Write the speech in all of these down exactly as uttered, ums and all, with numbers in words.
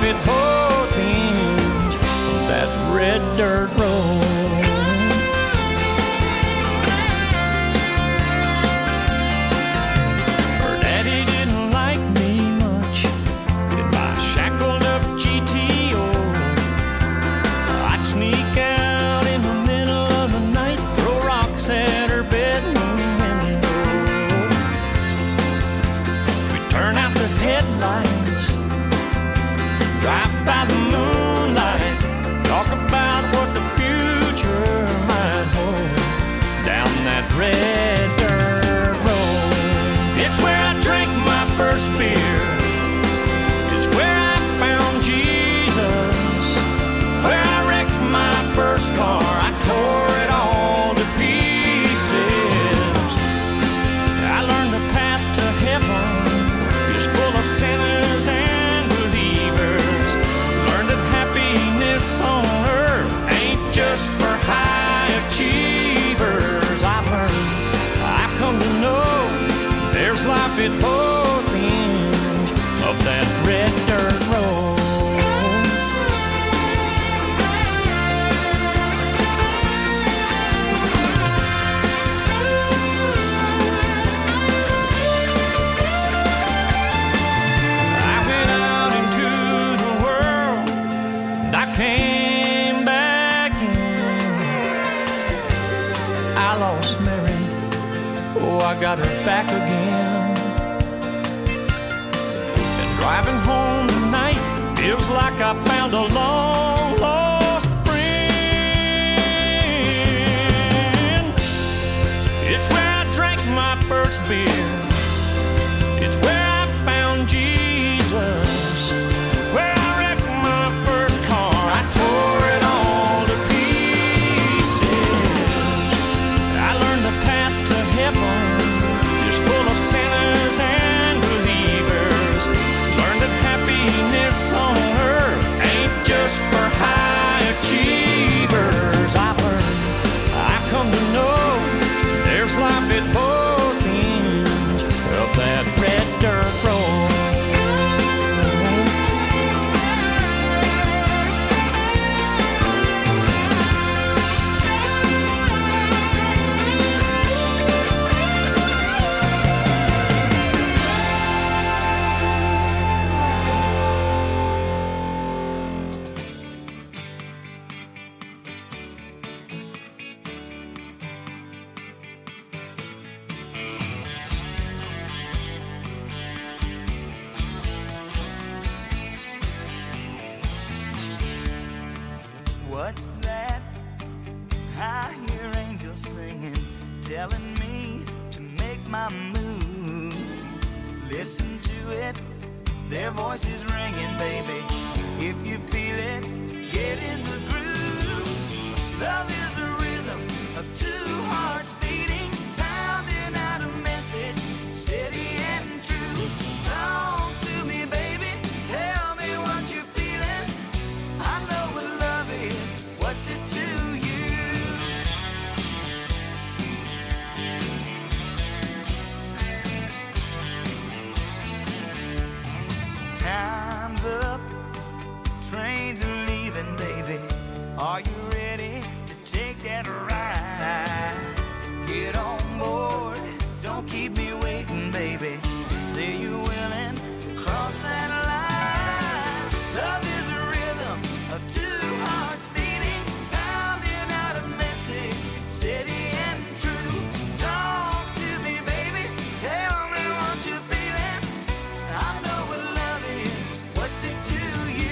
at both ends of that red dirt road. Her daddy didn't like me much, in my shackled up G T O. I'd sneak out in the middle of the night, throw rocks at her bedroom window. We'd turn out the headlights, drive by the moonlight, talk about what the future might hold down that red dirt road. It's where I drank my first beer, it's where I found Jesus, where I wrecked my first car, I tore it all to pieces. I learned the path to heaven is full of sinners and believers. Learned that happiness on earth ain't just for high achievers. I learned, I've come to know, there's life at both ends of that red dirt road. I went out into the world and I came back in. I lost Mary, oh, I got her back again. And driving home tonight feels like I found a long lost friend. It's where I drank my first beer, it's where I found Jesus, where I wrecked my first car, I tore it all to pieces. I learned the path to heaven is full of sinners and believers. Learned that happiness on earth ain't just for high achievers. I learned, I've come to know, there's life at both ends of that red dirt road. What's that? I hear angels singing, telling me to make my move. Listen to it, their voices ringing, baby. If you feel it, get in the groove. Love is a rhythm of two hearts beating, pounding out a message, steady and true. Talk to me, baby, tell me what you're feeling. I know what love is, what's it to you? Time's up, trains are leaving, baby. Are you ready to take that ride? Get on board, don't keep me waiting, baby. Say you're willing to cross that line. Love is a rhythm of two hearts beating, pounding out a message, steady and true. Talk to me, baby, tell me what you're feeling. I know what love is, what's it to you?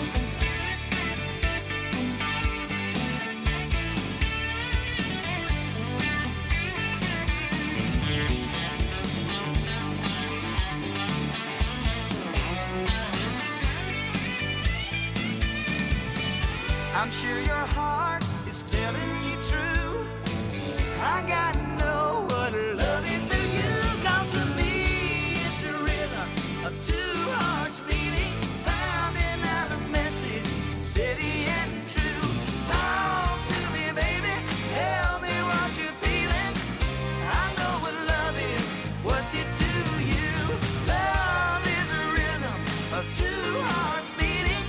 I'm sure your heart is telling you true. I gotta know what love is to you. 'Cause to me it's the rhythm of two hearts beating, pounding out a message, steady and true. Talk to me, baby, tell me what you're feeling. I know what love is, what's it to you? Love is a rhythm of two hearts beating,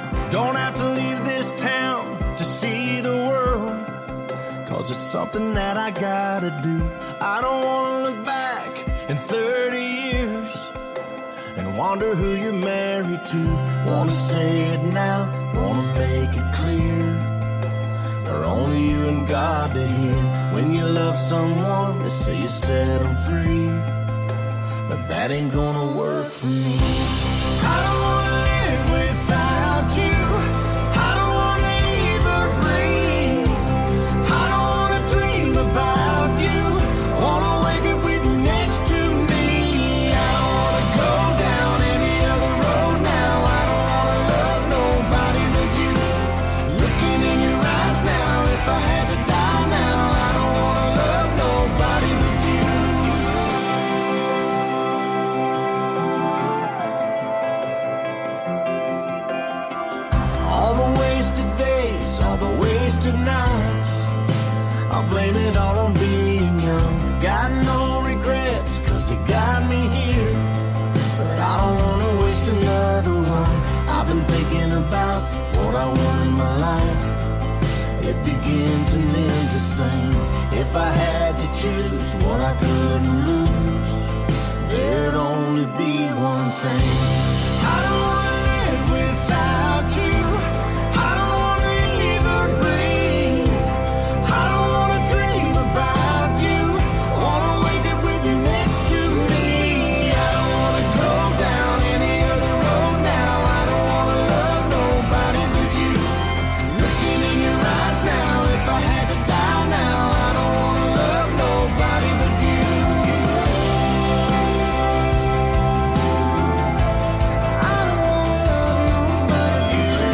Don't have to leave this town to see the world, 'cause it's something that I gotta do. I don't wanna look back in thirty years and wonder who you're married to. Wanna say it now, wanna make it clear, for only you and God to hear. When you love someone, they say you set them free, but that ain't gonna work for me. I don't wanna live without you. I don't wanna even breathe. I don't wanna dream about you. I wanna wake up with you next to me. I don't wanna go down any other road now. I don't wanna love nobody but you. Looking in your eyes now, if I had to die now, I don't wanna love nobody but you. All the wasted days, all the wasted nights, I'll blame it all on being young. Got no regrets, 'cause it got me here, but I don't wanna waste another one. I've been thinking about what I want in my life. It begins and ends the same. If I had to choose what I couldn't lose, there'd only be one thing. I don't wanna live without you. I don't wanna even breathe. I don't wanna dream about you. I wanna wake up with you next to me. I don't wanna go down any other road now. I don't wanna love nobody but you. Looking in your eyes now, if I had to die now, I don't wanna love nobody but you. I don't wanna love nobody but you.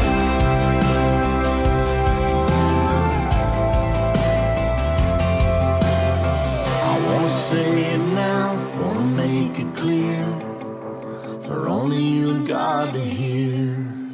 I wanna say it now, wanna make it clear, for only you and God to hear.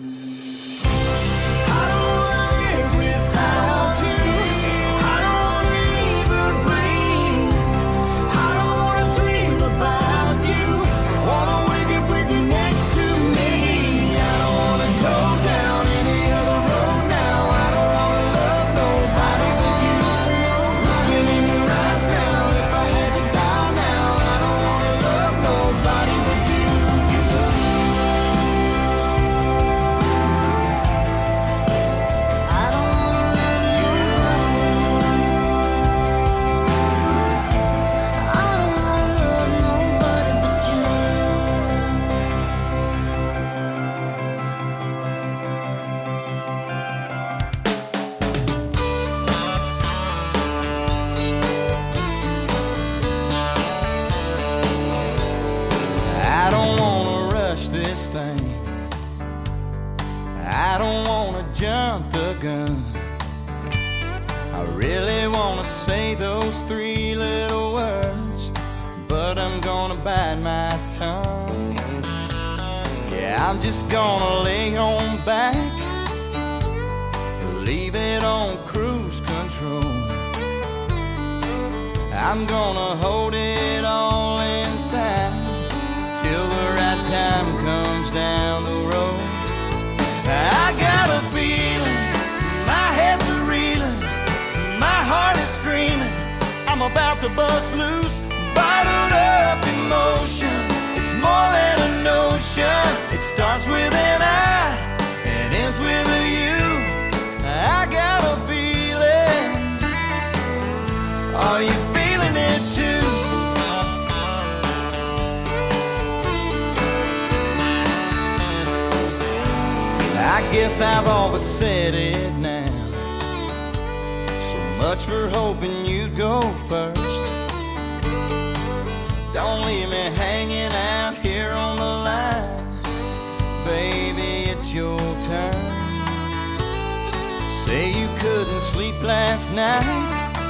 I don't wanna live without you. I don't wanna even breathe. I don't wanna dream about you. Wanna wake up with you next to me. I don't wanna go down any other road now. I don't wanna love nobody but you. Looking in your eyes now, if I had to die now, I don't wanna love nobody but you. I don't wanna love nobody. I don't wanna love nobody but you. I don't wanna rush this thing. I don't wanna jump the gun. I really wanna say those three little words, but I'm gonna bite my tongue. Yeah, I'm just gonna lay on back, leave it on cruise control. I'm gonna hold it all inside till the right time comes down the road. I got a feeling, my head's a reeling, my heart is screaming, I'm about to bust loose, bottled up emotion. It's more than a notion. It starts with an I and ends with a you. I got a feeling. Are you feeling it too? I guess I've all but said it now. So much for hoping you'd go first. Don't leave me hanging out here on the line. Baby, it's your turn. Say you couldn't sleep last night.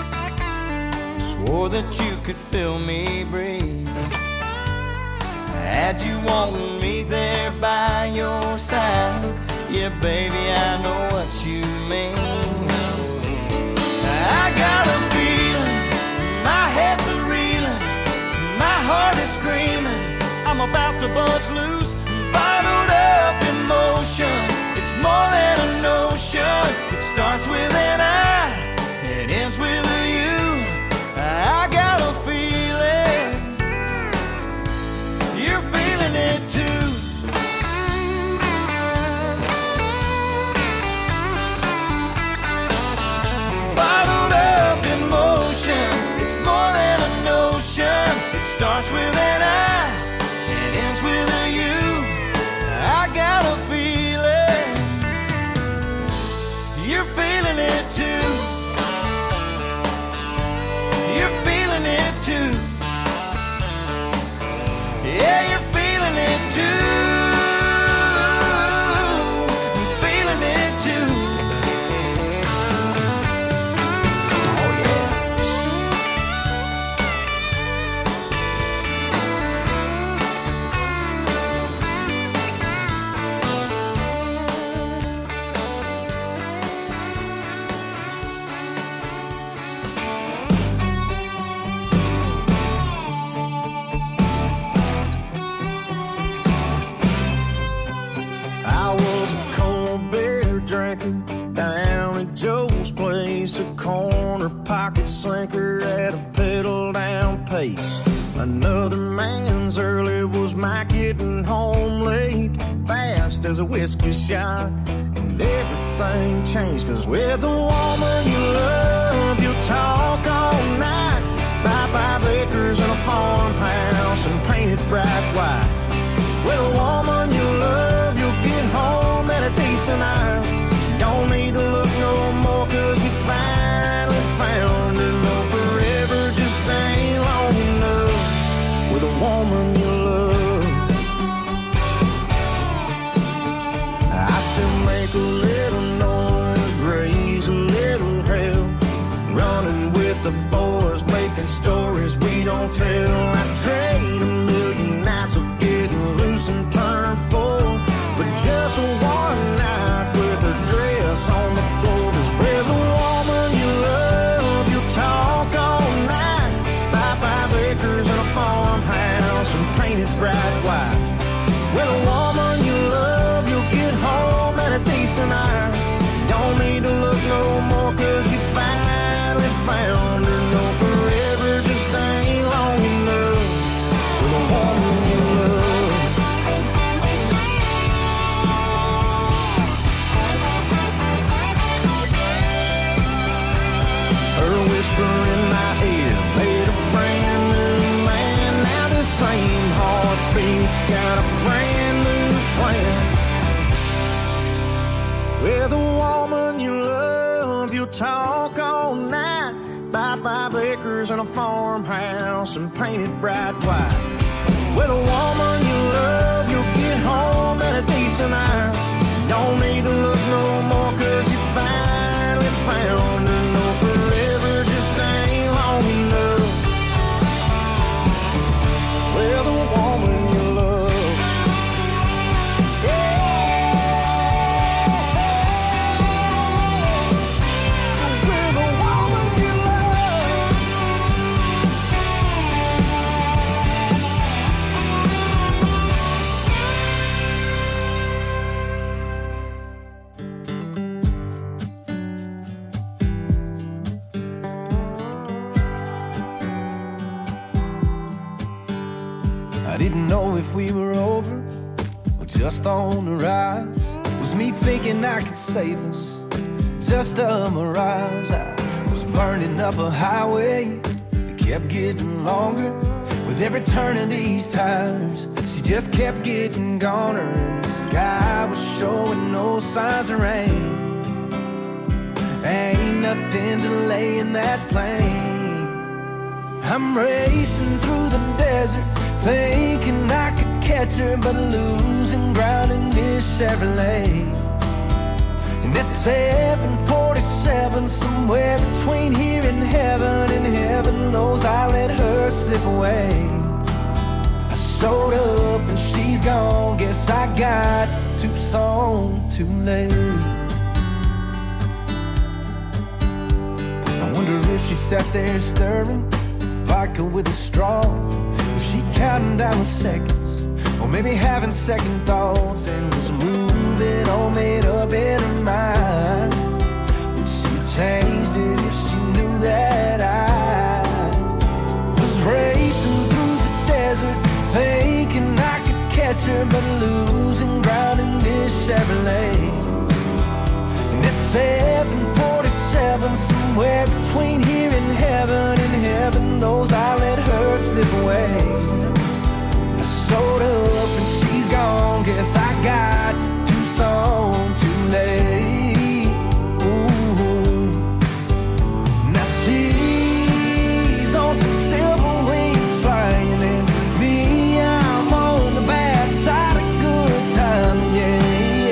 Swore that you could feel me breathe. Had you wanting me there by your side. Yeah, baby, I know what you mean. I got a feeling, my head's a reeling, my heart is screaming, I'm about to bust loose, bottled up emotion. It's more than a notion. It starts with an I, it ends with a you. I got a feeling, you're feeling it too. Bottled up emotion, it's more than a notion. It starts with an I, it ends with a you. I got a feeling, you're feeling it too. You're feeling it too. Yeah, you're feeling it too. I'm feeling it too. Oh yeah. I was a cold beer drinker down at Joe's place, a corner pocket slinker at a pedal down pace. Another man's early was my getting home late, fast as a whiskey shot, and everything changed. Cause with the woman you love, you'll talk all night, buy five acres and a farmhouse and paint it bright white. With a woman you love, you'll get home at a decent hour. Don't need to look no more, cause you finally found her. No, forever just ain't long enough with a woman you love. I still make a little noise, raise a little hell, running with the boys, making stories we don't tell. I trade a million nights of getting loose and turn full for just one night with her dress on the floor. Cause with a woman you love, you'll talk all night, buy five acres and a farmhouse and paint it bright white. With a woman you love, you'll get home at a decent hour. Don't need to look no more, cause you finally found her. No, forever just ain't long enough with a woman you love. Her whisper in my ear made a brand new man. Now the same heartbeat's got a brand new plan. With a woman you love, you'll talk all night, buy five acres and a farmhouse and paint it bright white. With a woman you love, you'll get home at a decent hour. Don't need to look no more, cause you finally found her. No, forever just ain't long enough with a woman you love. With a woman you love. I didn't know if we were over or just on the rise. Was me thinking I could save us, just a mirage. I was burning up a highway that kept getting longer with every turn of these tires. She just kept getting goner, and the sky was showing no signs of rain. Ain't nothing delaying that plane. I'm racing through the desert, thinking I could catch her, but losing ground in this Chevrolet. And at seven forty-seven, somewhere between here and heaven, and heaven knows I let her slip away. I showed up and she's gone, guess I got to Tucson too late. I wonder if she sat there stirring vodka with a straw. Was she counting down the seconds, or maybe having second thoughts, and was moving been all made up in her mind. Would she changed it if she knew that I was racing through the desert, thinking I could catch her, but losing ground in this Chevrolet. And it's seven forty-seven, somewhere between here and heaven, and heaven knows I let her slip away. I showed up and she's gone, guess I got to Tucson too late. Ooh. Now she's on some silver wings flying, and me, I'm on the bad side of good time, yeah,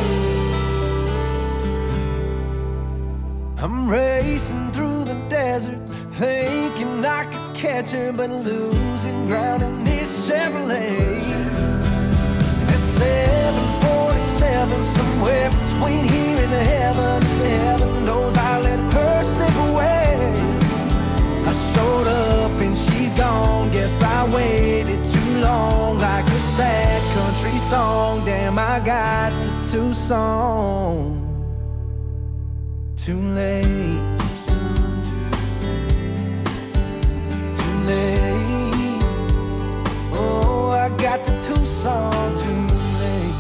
yeah. I'm racing through the desert, thinking I could catch her, but losing ground in this Chevrolet. It's seven forty-seven, somewhere between here and heaven, and heaven knows I let her slip away. I showed up and she's gone, guess I waited too long, like a sad country song. Damn, I got to Tucson too late. Too late. Oh, I got to Tucson too late.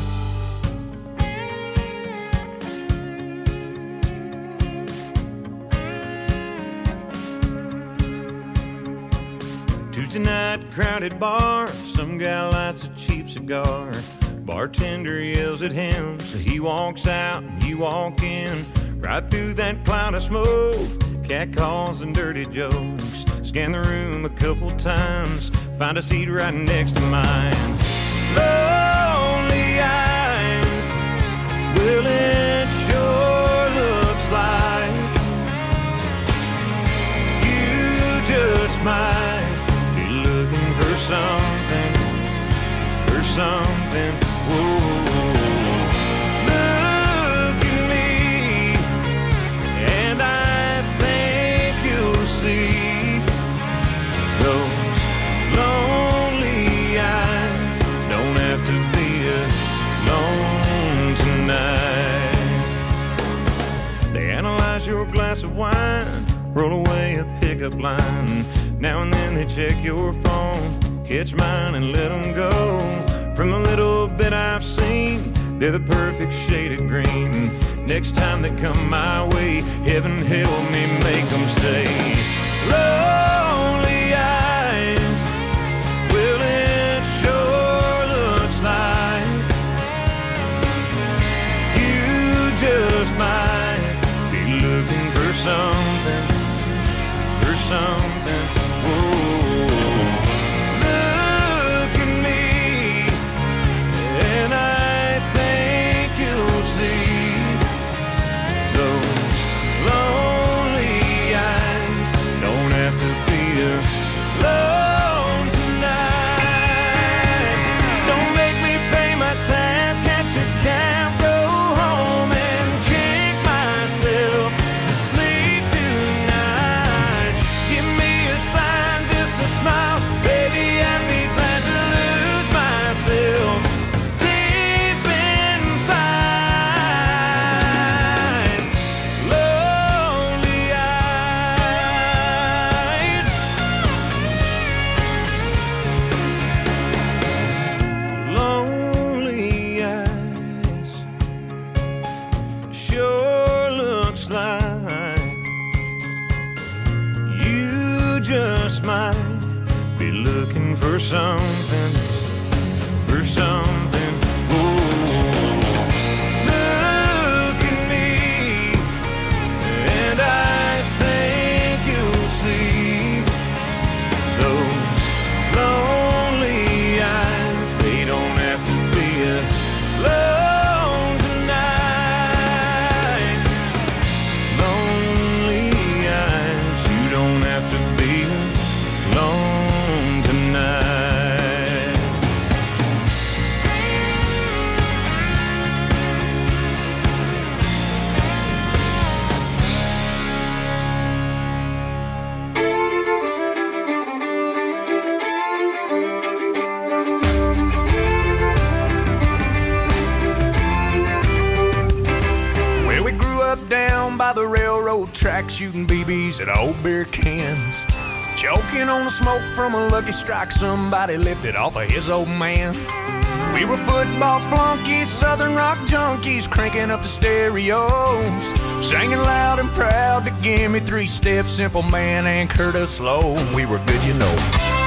Tuesday night, crowded bar, some guy lights a cheap cigar. Bartender yells at him, so he walks out and you walk in. Right through that cloud of smoke, cat calls and dirty jokes. Scan the room a couple times, find a seat right next to mine. Lonely eyes, well it sure looks like you just might be looking for something, for something. Whoa. Look at me, and I think you'll see those lonely eyes don't have to be alone tonight. They analyze your glass of wine, roll away a pickup line. Now and then they check your phone, catch mine and let them go. From the little bit I've seen, they're the perfect shade of green. Next time they come my way, heaven help me make them say, lonely eyes, well it sure looks like you just might be looking for something, for something. Whoa. Look at me, and I think you'll see those lonely eyes don't have to be alone tonight. Don't make me pay my tab, catch a cab, go home and kick myself to sleep tonight. Give me a sign, just a smile, baby, I'd be glad to lose myself deep inside. Lonely eyes, lonely eyes, sure looks like you just might be looking for something, for something. Ooh. Look at me, and I think you'll see those lonely eyes. They don't have to be alone tonight. Lonely eyes, you don't have to be alone tonight. up down by the railroad track, shooting B Bs at old beer cans. Choking on the smoke from a Lucky Strike somebody lifted off of his old man. We were football flunkies, southern rock junkies, cranking up the stereos, singing loud and proud to Give Me Three Steps, Simple Man, and Curtis Slow. We were good, you know.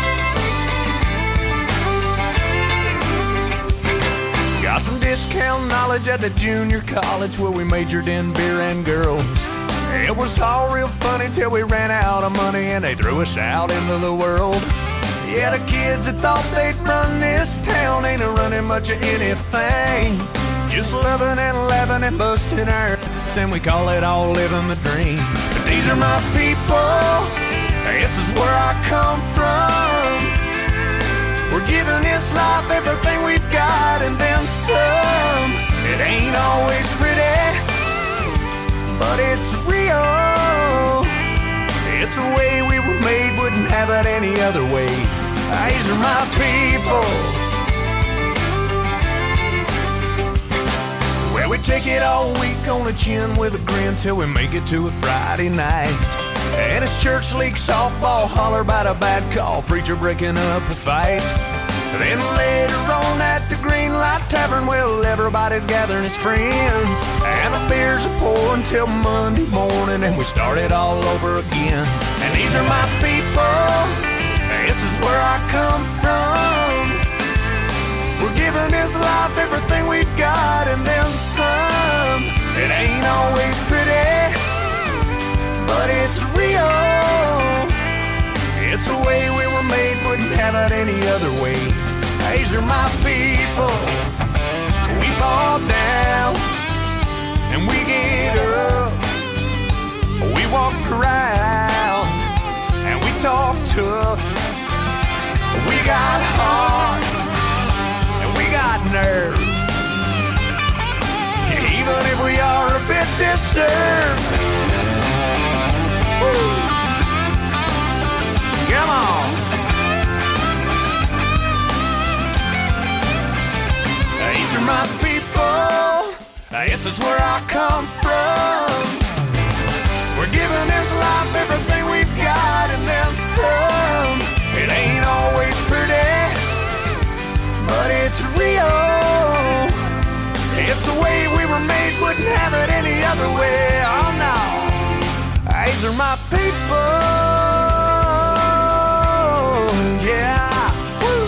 Got some discount knowledge at the junior college where we majored in beer and girls. It was all real funny till we ran out of money and they threw us out into the world. Yeah, the kids that thought they'd run this town ain't a running much of anything. Just loving and laughing and busting our then we call it all living the dream. But these are my people, this is where I come from. We're giving this life everything we've got and then some. It ain't always pretty, but it's real. It's the way we were made, wouldn't have it any other way. These are my people. Well, we take it all week on the chin with a grin till we make it to a Friday night. And it's church league softball, holler about a bad call, preacher breaking up a fight. Then later on at the Green Light Tavern, well, everybody's gathering as friends, and the beers are pouring till Monday morning, and we start it all over again. And these are my people, this is where I come from. We're giving this life everything we've got and then some. It ain't always pretty, but it's real. It's the way we were made, wouldn't have it any other way. These are my people. We fall down and we get up. We walk around and we talk tough. We got heart and we got nerve. Even if we are a bit disturbed. Woo. Come on. These are my people. This is where I come from. We're giving this life everything we've got and then some. It ain't always pretty, but it's real. It's the way we were made, wouldn't have it any other way. Oh no. These are my people. Yeah. Woo.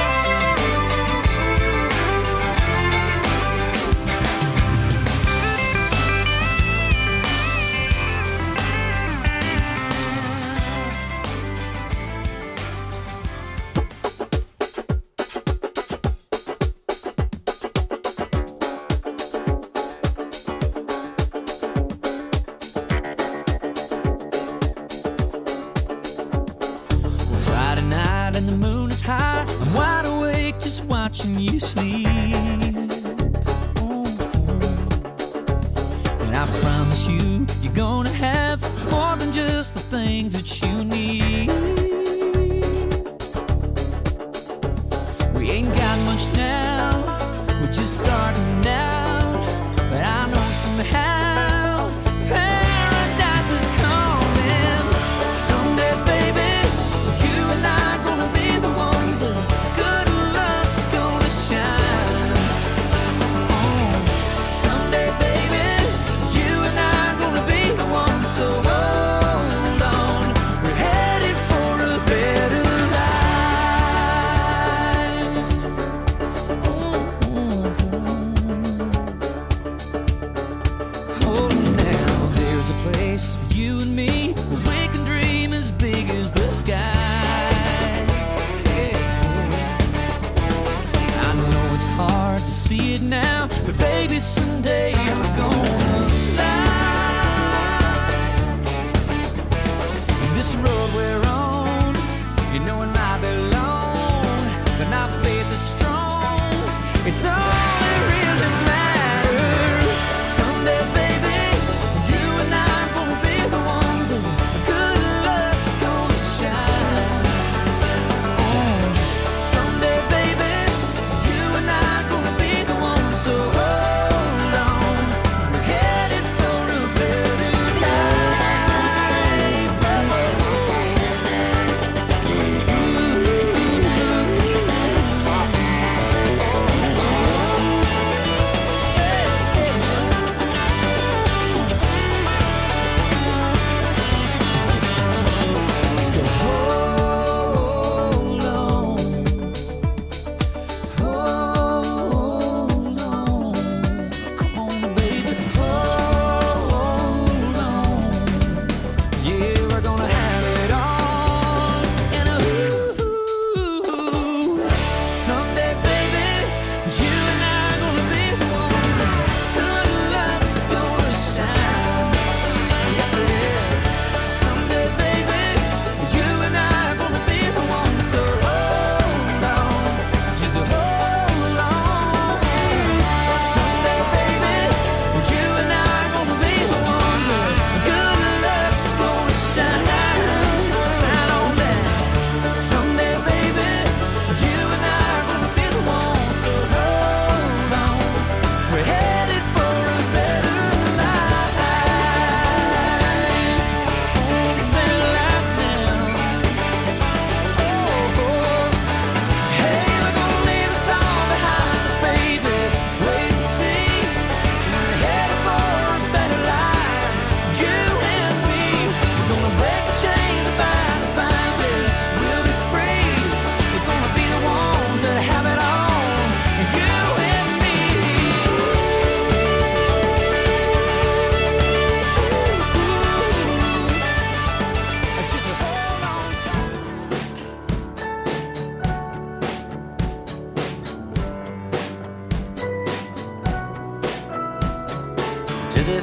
High, I'm wide awake just watching you sleep. Oh, and I promise you, you're gonna have more than just the things that you need. We ain't got much now, we're just starting out, but I know somehow paradise is coming someday, baby. You and I gonna be the ones that good luck's gonna shine on. Someday, baby, you and I gonna be the ones, so hold on. We're headed for a better life. Oh, now there's a place for you and me where we can dream as big as the sky. Hard to see it now, but baby, someday we're gonna fly. This road we're on, you know it might be long, but our faith is strong. It's all that really matters. Someday, baby, you and I gonna be the ones that good luck's gonna shine on. Someday, baby, you and I gonna be the ones, so hold on.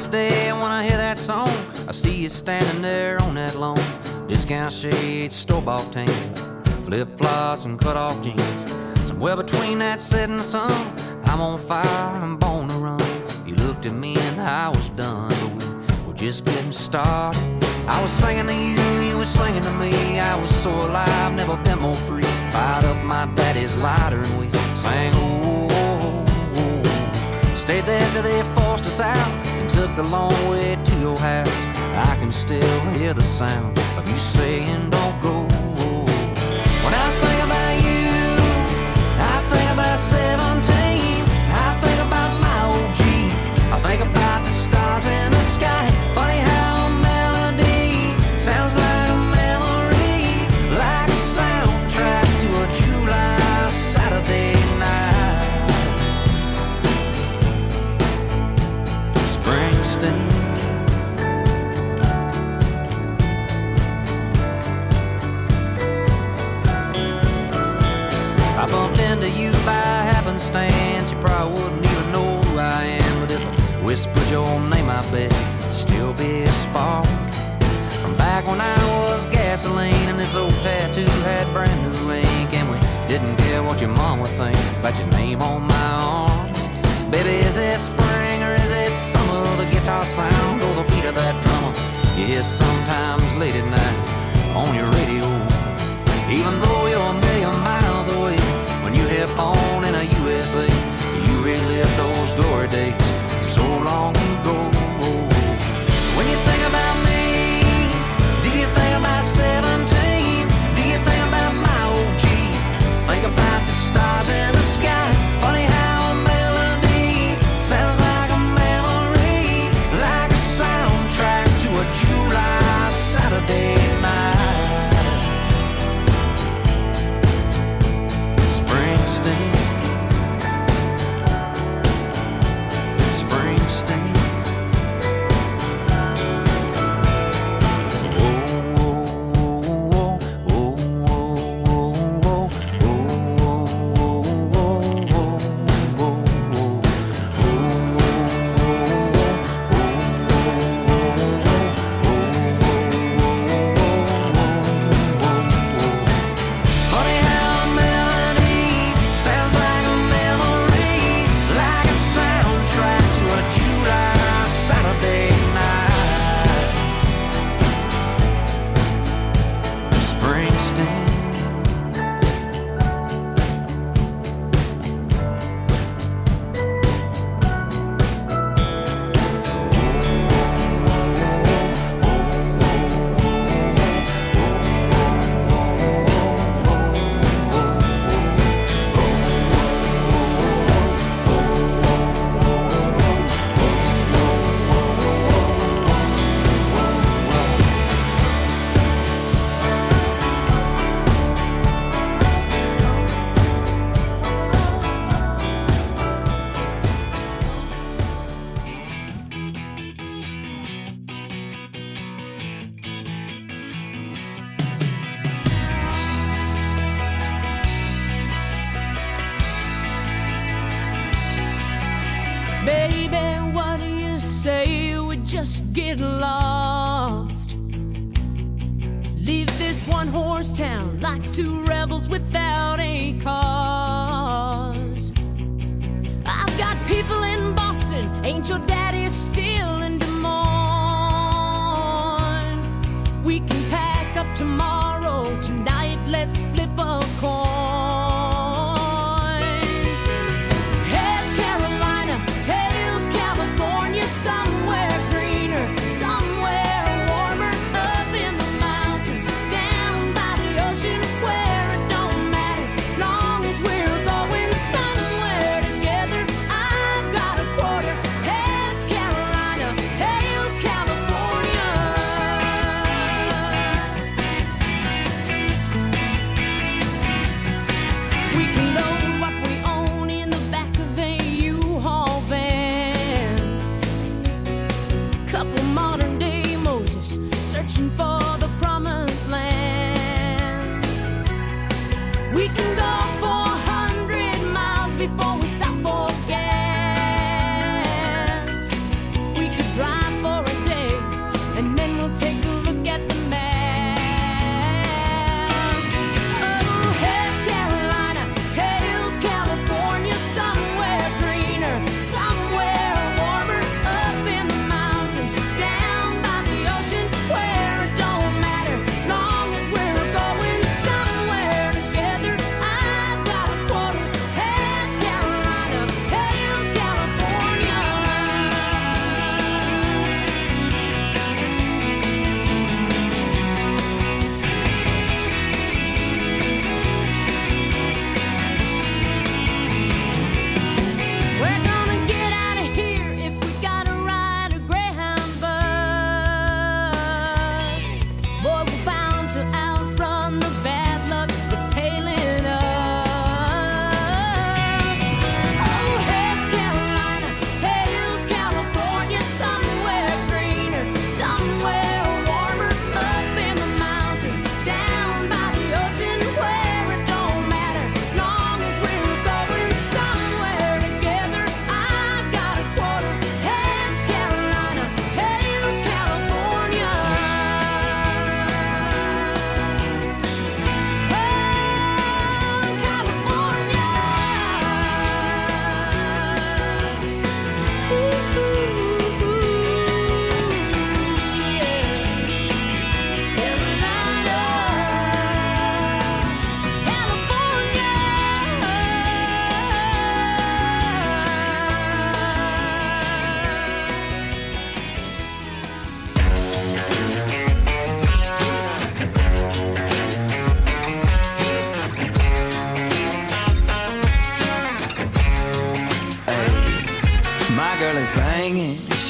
this day when I hear that song, I see you standing there on that lawn. Discount shades, store-bought tan, flip-flops and cut-off jeans. Somewhere between that setting sun, I'm on fire, I'm born to run. You looked at me and I was done, but we were just getting started. I was singing to you, you were singing to me. I was so alive, never been more free. Fired up my daddy's lighter and we sang, oh, oh, oh. Stayed there till they forced us out and took the long way to your house. I can still hear the sound of you saying, don't go. When I think about you, I think about seventeen. I think about my old Jeep. I think about the stars in the sky. Funny how a melody sounds like a memory, like a soundtrack to a July Saturday night. Springsteen. I bumped into you by happenstance. You probably wouldn't even know who I am, but if I whispered your name, I bet it'd still be a spark from back when I was gasoline and this old tattoo had brand new ink, and we didn't care what your mom would think about your name on my arm. Baby, is it spring or is it summer? The guitar sound or the beat of that drummer you hear sometimes late at night on your radio. Even though you're a million miles away, when you hit on in a U S A, you relive those glory days so long ago. When you think about me, do you think about seventeen? Do you think about my old Jeep? Think about the stars in the sky. Funny how a melody sounds like a memory, like a soundtrack to a July Saturday night. Springsteen, Springsteen. Baby, what do you say we just get lost? Leave this one-horse town like two rebels without a cause. I've got people in Boston, ain't your daddy still in Des Moines? We can pack up tomorrow, tonight let's flip a coin. Somewhere greener, somewhere warmer, up in the mountains, down by the ocean, where it don't matter, long as we're going somewhere together. I've got a quarter, heads Carolina, tails California. We can load what we own in the back of a U-Haul van. Couple modern day Moses searching for the promised land. We can go four hundred miles before we stop for gas. We could drive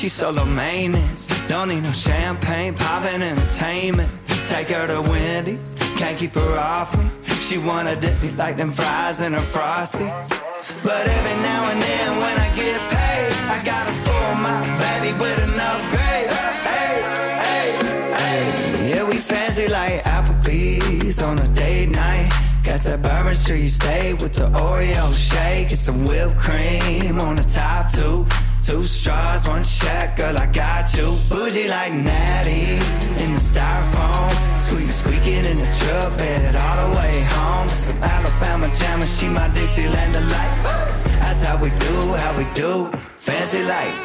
she's solo maintenance. Don't need no champagne, poppin' entertainment. Take her to Wendy's, can't keep her off me. She wanna dip me like them fries in her Frosty. But every now and then when I get paid, I gotta spoil my baby with an upgrade. Hey, hey, hey. Yeah, we fancy like Applebee's on a date night. Got that Bourbon Street steak with the Oreo shake and some whipped cream on the top two. Two straws, one check, girl, I got you. Bougie like Natty in the styrofoam. Squeak, squeaking in the truck bed all the way home. Some Alabama jammer, she my Dixieland delight. That's how we do, how we do. Fancy like,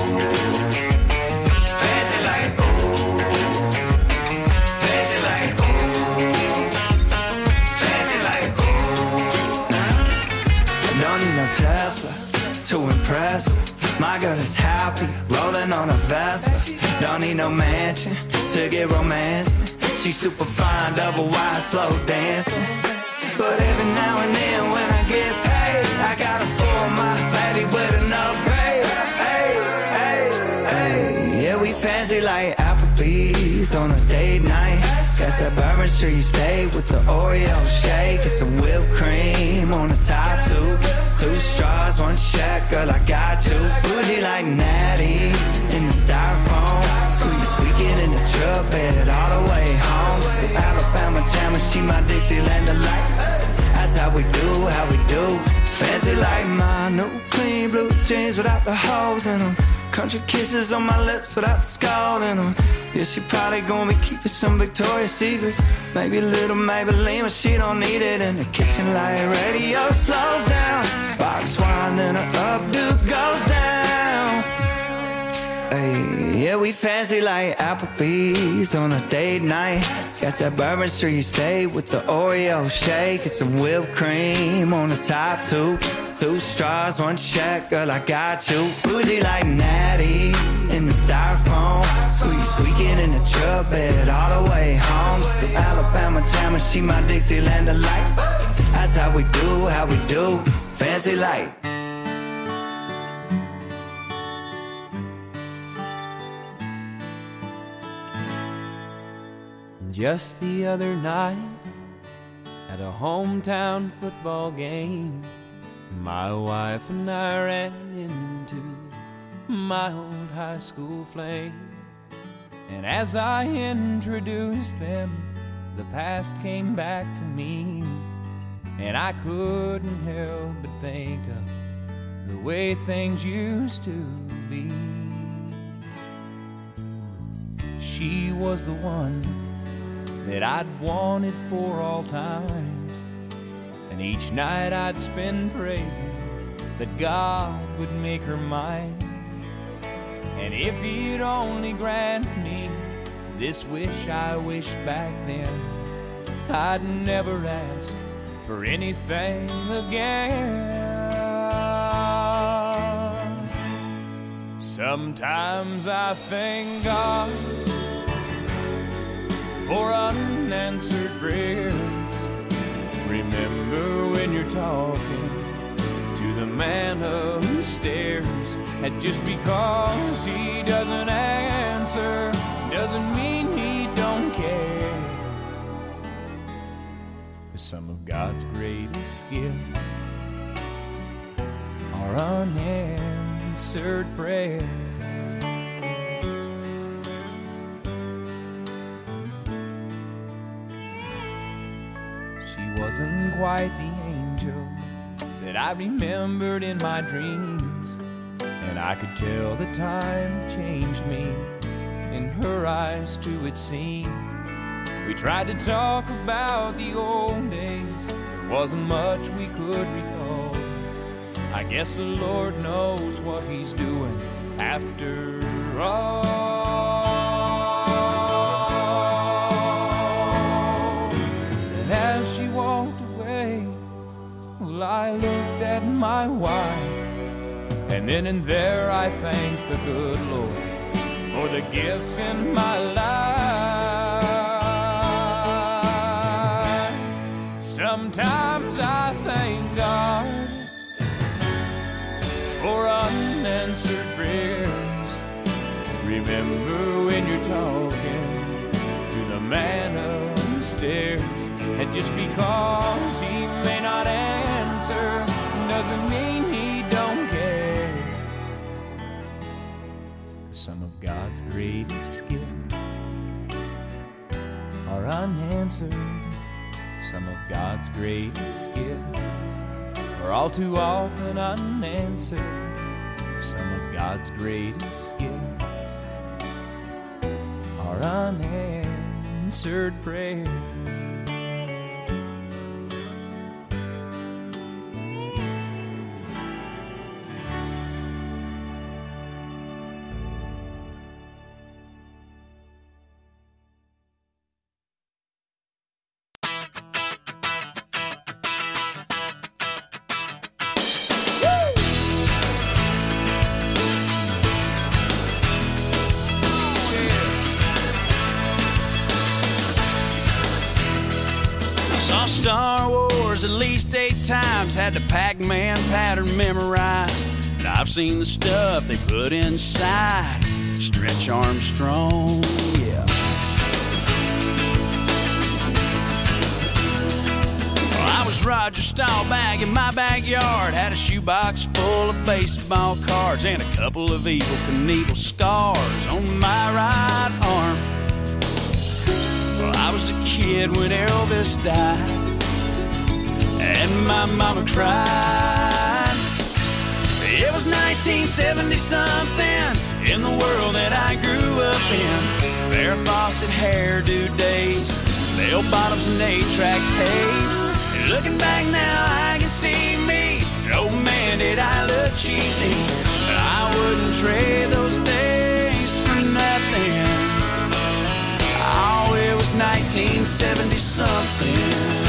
fancy like, fancy like, fancy like. Don't need no Tesla to impress her. My girl is happy, rolling on a Vespa. Don't need no mansion to get romancing. She's super fine, double wide, slow dancing. But every now and then when I get paid, I gotta spoil my baby with an upgrade. Hey, hey, hey. Yeah, we fancy like Applebee's on a date night. Got that Bourbon Street steak with the Oreo shake and some whipped cream on the top two. Two straws, one check, girl, I got you. Bougie like Natty in the styrofoam. Squeak, squeaking in the truck bed all the way home. Some Alabama jammer, she my Dixieland delight. That's how we do, how we do. Fancy like my new clean blue jeans without the holes in them. Country kisses on my lips without the skull in them. Yeah, she probably gonna be keeping some Victoria's Secrets. Maybe a little Maybelline, but she don't need it. In the kitchen light radio slows down. Box wine, then her updo goes down. Hey, yeah, we fancy like Applebee's on a date night. Got that Bourbon Street steak with the Oreo shake and some whipped cream on the top two. Two straws, one check, girl, I got you. Bougie like Natty in the styrofoam. Squeak, squeaking in the truck bed all the way home. Some Alabama jammer, she my Dixieland delight. That's how we do, how we do. Fancy like. Just the other night, at a hometown football game, my wife and I ran into my old high school flame. And as I introduced them, the past came back to me, and I couldn't help but think of the way things used to be. She was the one that I'd wanted for all times, and each night I'd spend praying that God would make her mine. And if he'd only grant me this wish I wished back then, I'd never ask for anything again. Sometimes I thank God for unanswered prayers. Remember when you're talking to the man upstairs, and just because he doesn't answer doesn't mean he don't care. 'Cause some of God's greatest gifts are unanswered prayers. She wasn't quite the angel that I remembered in my dreams, and I could tell the time changed me. In her eyes too it seemed. We tried to talk about the old days, there wasn't much we could recall. I guess the Lord knows what he's doing after all. And as she walked away, well, I looked at my wife, and then and there I thanked the good Lord for the gifts in my life. Sometimes I thank God for unanswered prayers. Remember when you're talking to the man upstairs, and just because he may not answer doesn't mean he don't care. Some of God's greatest gifts are unanswered. Some of God's greatest gifts are all too often unanswered. Some of God's greatest gifts are unanswered prayers. Star Wars at least eight times, had the Pac-Man pattern memorized. And I've seen the stuff they put inside Stretch Armstrong, yeah. Well, I was Roger Staubach in my backyard, had a shoebox full of baseball cards and a couple of Evel Knievel scars on my right arm. Well, I was a kid when Elvis died, and my mama cried. It was nineteen seventy something in the world that I grew up in. Farrah Fawcett hairdo days, bell bottoms and eight-track tapes. And looking back now, I can see me. Oh man, did I look cheesy. But I wouldn't trade those days for nothing. Oh, it was nineteen seventy something.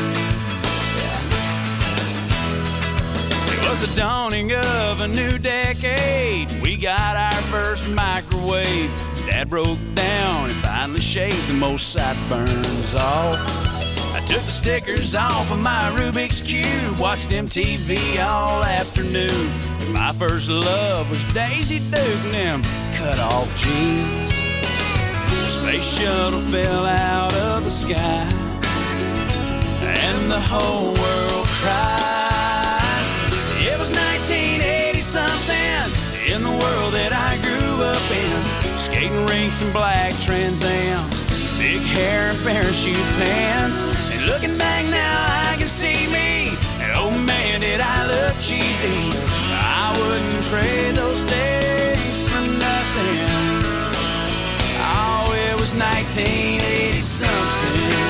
It was the dawning of a new decade. We got our first microwave. Dad broke down and finally shaved the most sideburns off. I took the stickers off of my Rubik's Cube, watched M T V all afternoon. And my first love was Daisy Duke and them cut-off jeans. The space shuttle fell out of the sky, and the whole world cried. It was nineteen eighty something in the world that I grew up in. Skating rinks and black Trans Ams, big hair and parachute pants. And looking back now, I can see me. And oh man, did I look cheesy. I wouldn't trade those days for nothing. Oh, it was nineteen eighty something.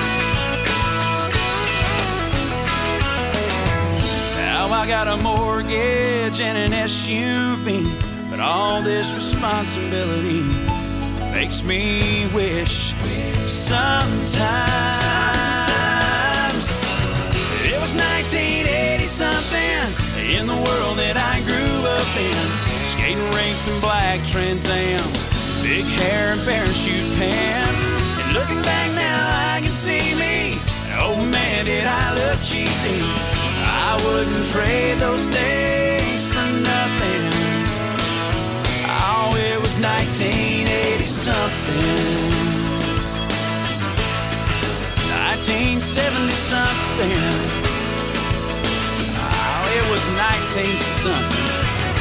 I got a mortgage and an S U V, but all this responsibility makes me wish sometimes, sometimes it was nineteen eighty something in the world that I grew up in. Skating rinks and black Trans Ams, big hair and parachute pants. And looking back now, I can see me. Oh man, did I look cheesy. I wouldn't trade those days for nothing. Oh, it was nineteen eighty something. nineteen seventy something. Oh, it was nineteen something.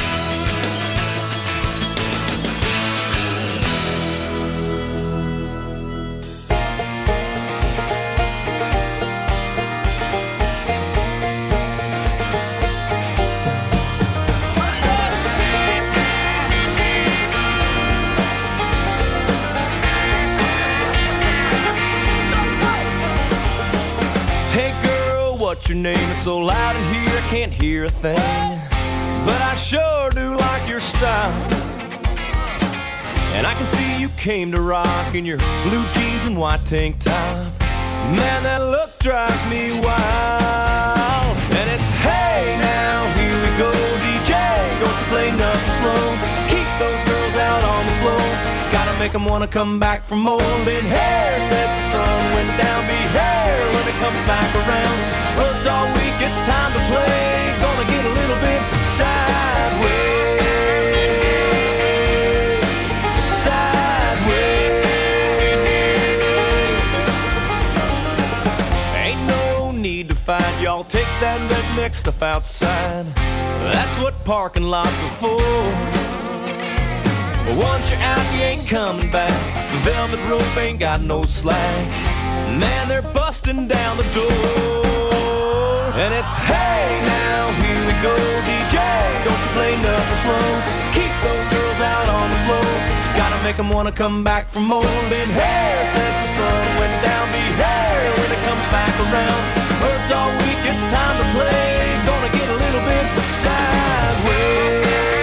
What's your name? It's so loud in here I can't hear a thing. But I sure do like your style. And I can see you came to rock in your blue jeans and white tank top. Man, that look drives me wild. And it's hey now, here we go, D J. Don't you play nothing slow. Keep those girls out on the floor. Gotta make them wanna come back for more. Been hair since the sun went down. Be hair when it comes back around. Worked all week, it's time to play. Gonna get a little bit sideways. that red mix stuff outside. That's what parking lots are for. But once you're out, you ain't coming back. The velvet rope ain't got no slack. Man, they're busting down the door. And it's, hey, now here we go, D J. Don't you play nothing slow. Keep those girls out on the floor. Gotta make them wanna come back for more. Been here since the sun went down. Be here when it comes back around. Heard all week, it's time to play. Gonna get a little bit sideways.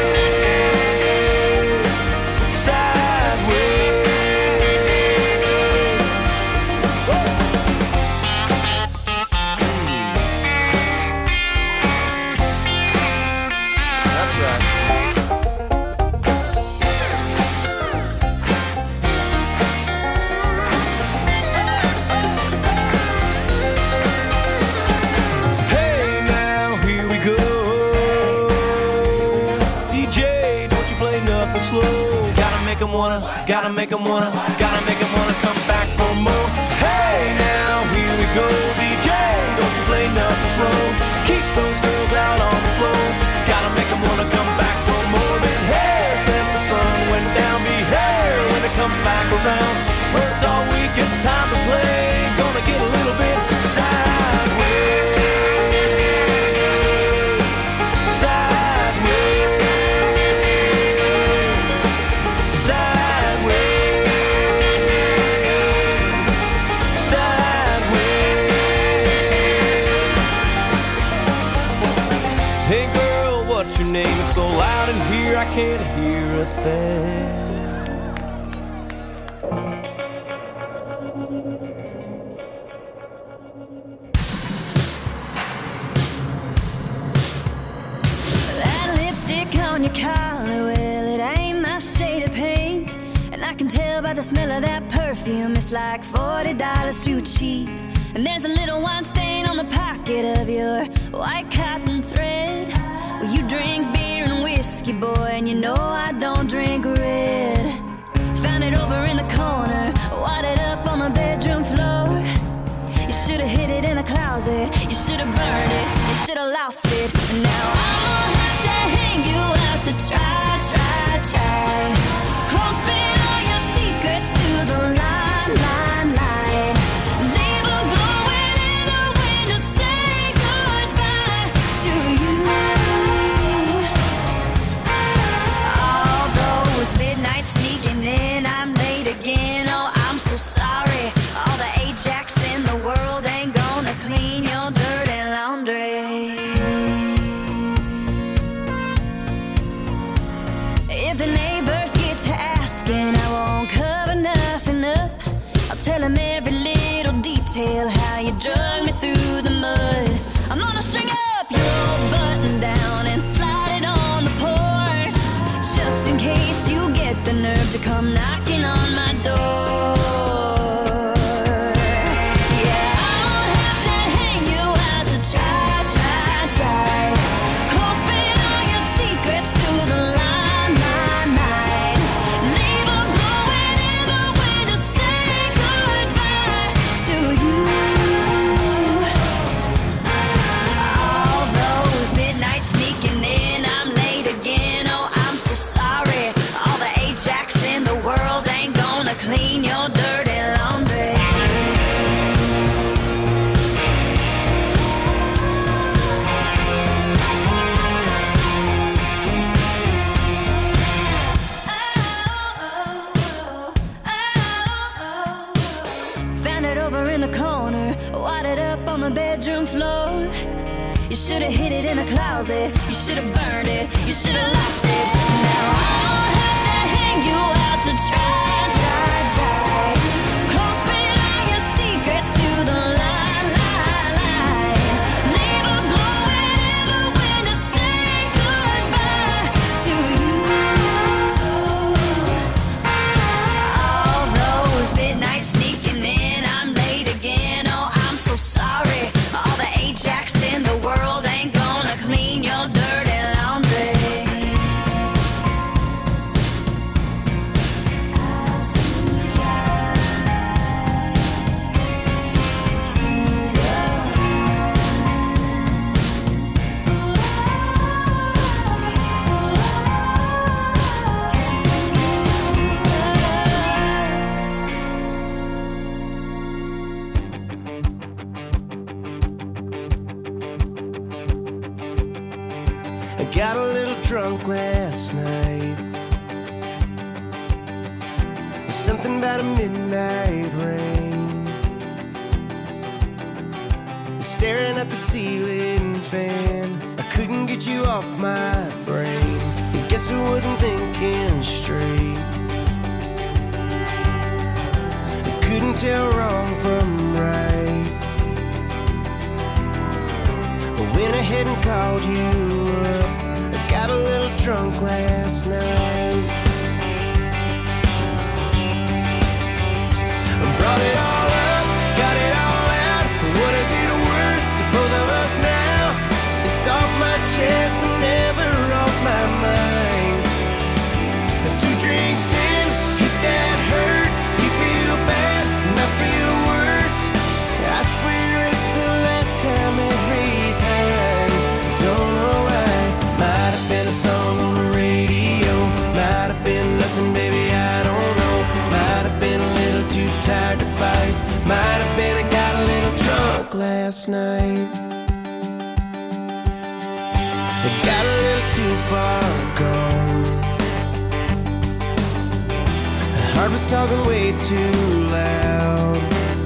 Wanna, gotta make them wanna, gotta make them wanna come back for more. Hey, now here we go, D J. Don't you play nothing slow. Keep those girls out on the floor. Gotta make them wanna come back for more. Been here since the sun went down. Be here when it comes back around. Worked all week, it's time to play. Gonna get a little bit sideways. So loud in here I can't hear a thing. That lipstick on your collar, well, it ain't my shade of pink. And I can tell by the smell of that perfume, it's like forty dollars too cheap. And there's a little wine stain on the pocket of your white cotton thread. Well, you drink beer and whiskey, boy, and you know I don't drink red. Found it over in the corner, wadded up on the bedroom floor. You should've hid it in a closet, you should've burned it, you should've lost it. And now I'll have to hang you out to try, try, try. Close bid all your secrets to the line, line, line. Leave a glowing in the wind to say goodbye to you. Midnight sneaking in, I'm late again. Oh, I'm so sorry. All the Ajax in the world ain't gonna clean your dirty laundry. If the neighbors get to asking, I won't cover nothing up. I'll tell them every little detail, how you drug me through the mud. I'm gonna string up your button down and slide it on the porch, just in case you get the nerve to come knocking on my door. Yeah, I'll have to hang you out to try, try, try. Close bid all your secrets to the line, line, line. Leave a glowing in the wind to say goodbye to you. All those midnights sneaking in, I'm late again. Oh, I'm so sorry. All the Ajax in the world ain't gonna clean your dirty laundry. Found it over in the corner, wadded up on the bedroom floor. You should've hid it in a closet, you should've burned it, you should've lost it. Now I'll have to hang you out to try, try, try. Close bid all your secrets to the line, line, line. Leave a glowing in the wind to say goodbye to you. All those midnights sneaking in, I'm late again. Oh, I'm so sorry. All the Ajax in the world ain't gonna clean your dirty laundry. drunk last night. Something about a midnight rain, staring at the ceiling fan. I couldn't get you off my brain. I guess I wasn't thinking straight. I couldn't tell wrong from right. I went ahead and called you up. I got a little drunk last night. Brought it all up, got it all out. What is it worth to both of us now? It's off my chest, but never off my mind. Two drinks in, hit that hurt. You feel bad, and I feel worse. I swear it's the last time every time. Don't know why. Might have been a song on the radio. Might have been nothing, baby, I don't know. Might have been a little too tired to fight. Might have been I got a little drunk last night. I got a little too far gone. My heart was talking way too loud.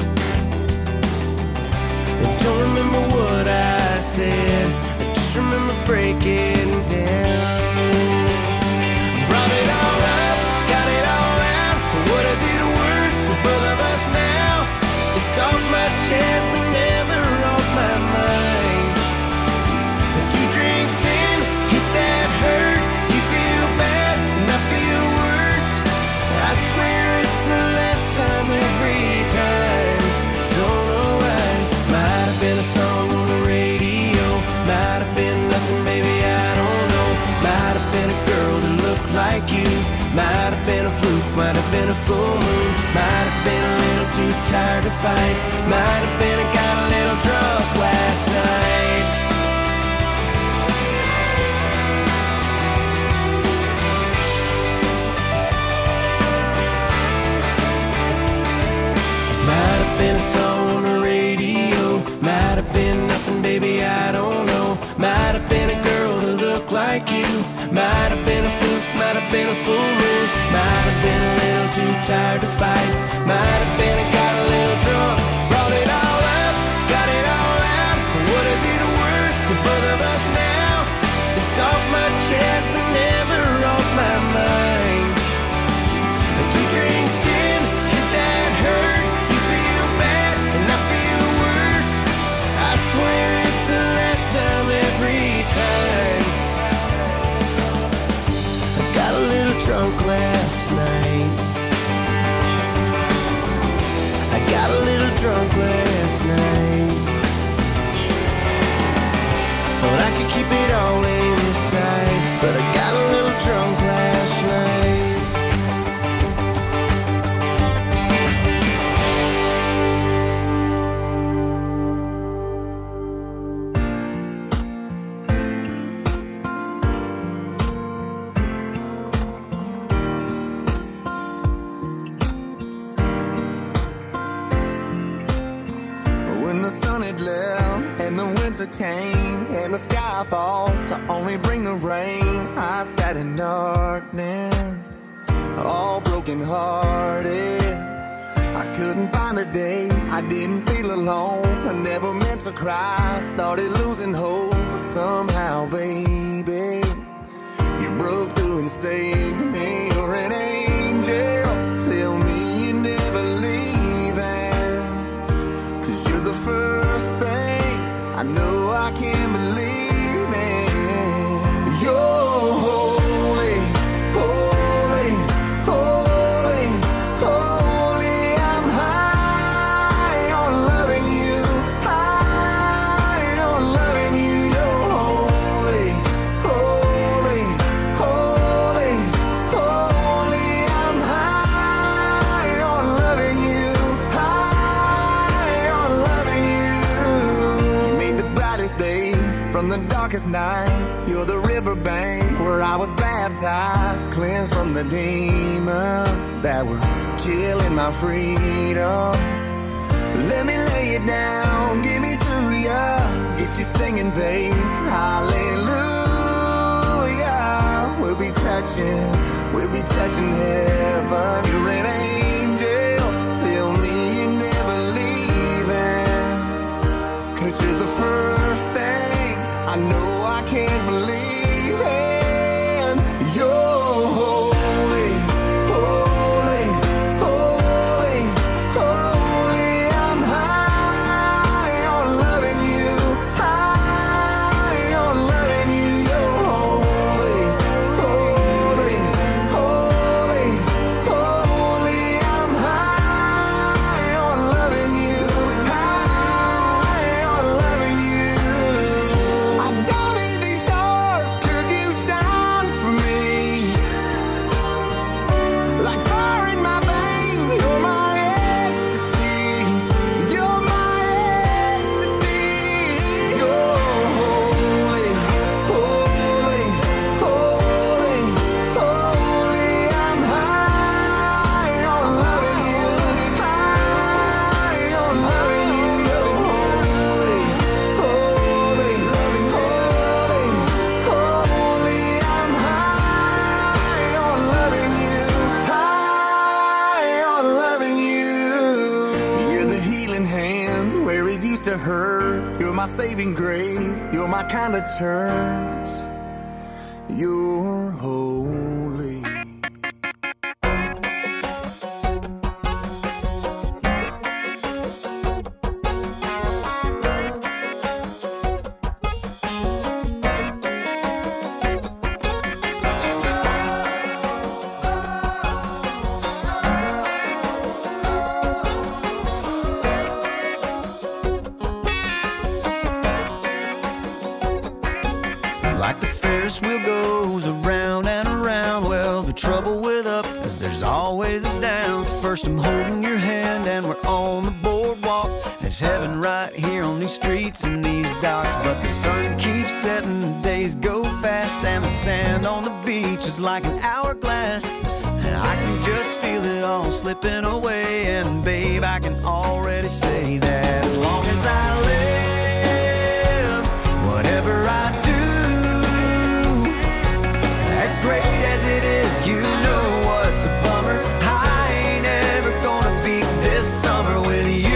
I don't remember what I said, I just remember breaking down. Brought it all up, got it all out. What is it worth to both of us now? It's off my chest, but never off my mind. Two drinks in, hit that hurt. You feel bad, and I feel worse. I swear it's the last time every time. Don't know why. Might have been a song on the radio. Might have been nothing, baby, I don't know. Might have been a girl that looked like you. Might have been a fluke, might have been a full moon. Might have been a little too tired to fight. Might have been I got a little drunk last night. Might have been a song on the radio. Might have been nothing, baby, I don't know. Might have been a girl that looked like you. Might have been a fluke, might have been a full moon. Might have been a little too tired to fight. Might have been I got a little drunk. Brought it all up, got it all out. What is it worth to both of us now? It's off my chest, but never off my mind. Two drinks in, hit that hurt. You feel bad, and I feel worse. I swear it's the last time every time. I got a little drunk last night. I got a little drunk last night. Thought I could keep it all inside, but I got a little drunk last night. Came and the sky thought to only bring the rain. I sat in darkness, all broken hearted. I couldn't find a day I didn't feel alone. I never meant to cry, started losing hope, but somehow, baby, you broke through and saved me. You're an angel, tell me you're never leaving, 'cause you're the first thing I know I can't believe in. You're holy, holy, holy, holy. I'm high on loving you, high on loving you. You're holy, holy, holy, holy. I'm high on loving you, high on loving you. Days from the darkest nights, you're the riverbank where I was baptized, cleansed from the demons that were killing my freedom. Let me lay it down, give me to ya, get you singing, babe. Hallelujah. touching, we'll be touching heaven. You're an angel, tell me you're never leaving. Cause you're the first thing I know I can't believe in. You're holy, holy, holy, holy. I'm high on loving you, high on loving you. You're holy, holy, holy, holy. I'm high on loving you, high on loving you. I don't need these stars 'cause you shine for me. Like fire in my veins, you're my ecstasy. You're my ecstasy. You're holy, holy, holy, holy. I'm high on loving you, high on loving you. You're holy, holy, holy, holy. I'm high on loving you, high on loving you. You're the healing hands where it used to hurt. You're my saving grace. You're my kind of church. You're holy. Like the Ferris wheel goes around and around. Well, the trouble with up is there's always a down. First I'm holding your hand and we're on the boardwalk. There's heaven right here on these streets and these docks. But the sun keeps setting, the days go fast, and the sand on the beach is like an hourglass. And I can just feel it all slipping away. And babe, I can already say that as long as I live, whatever I do, as great as it is, you know what's a bummer. I ain't ever gonna beat this summer with you.